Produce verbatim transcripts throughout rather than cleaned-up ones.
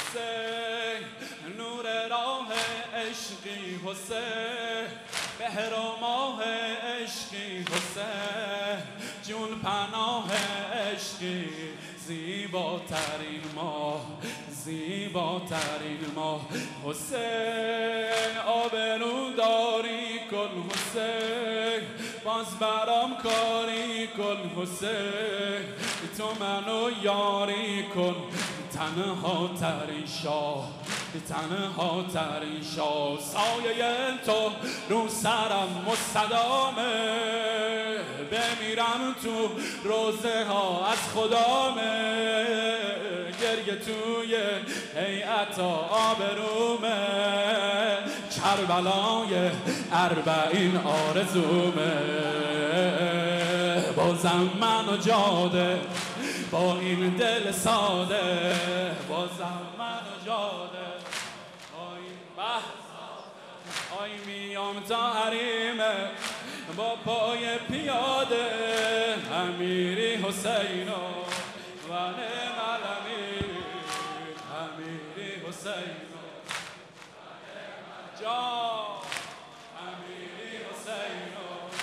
حسین نور راه عشقی حسین بهر و ماه عشقی حسین جون پناه عشقی زیباترین ماه زیباترین ماه حسین آبرو داری کن حسین باز برام کاری کن حسین تو منو یاری کن تنها ترین شاه تنها ترین شاه سایه تو رو سرم مستدامه بمیرم تو روزه ها از خدامه گریه توی هیئت آبرومه کربلای اربعین آرزومه بازم من و جاده با این دل ساده بازم من و جاده با این بحث آی میام تا حریمه با پای پیاده امیری حسینو و نعم الامیر امیری حسینو جا امیری حسینو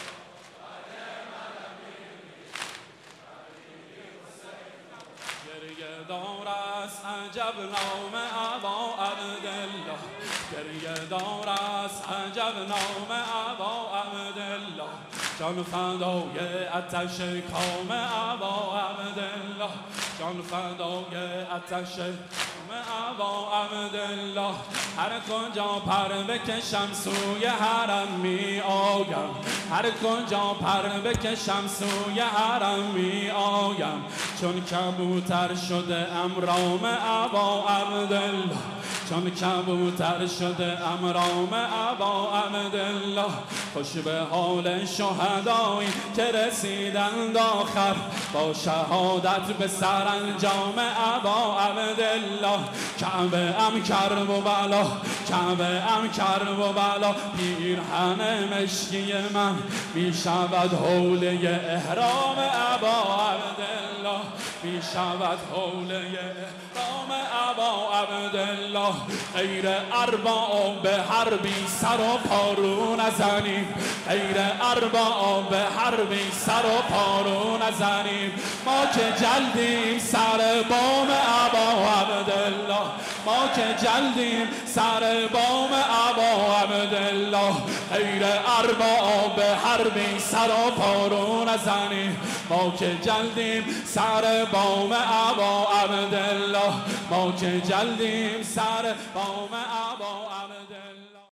گریه دار است عجب نام ابا عبدالله گریه دار است عجب نام ابا عبدالله جان فدای آتش کام ابا عبدالله جان فدای آتش کام ابا عبدالله هر کجا پر بکشم سوی حرم می آیم هر کجا پر بکشم سوی حرم می آیم چون کبوتر شده امرام ابا عبدالله چون کبوتر شده امرام ابا عبدالله خوش به حال شهدایی که رسیدند آخر با شهادت به سرانجام ابا عبدالله کعبه ام کرب و بلا کعبه ام کرب و بلا پیرهن مشکی من می شود حوله احرام ابا عبدالله می شود حوله احرام ابا عبدالله غیر ارباب حربی سر و پارو نزنیم غیر ارباب حربی سر و پارو نزنیم ما که جلدیم سر بام ابا عبدالله ما که جلدیم سر بام ابا عبدالله غیر ارباب حربی سر و پارو نزنیم ما که جلدیم سر بام ابا عبدالله ما که جلدیم سر بام ابا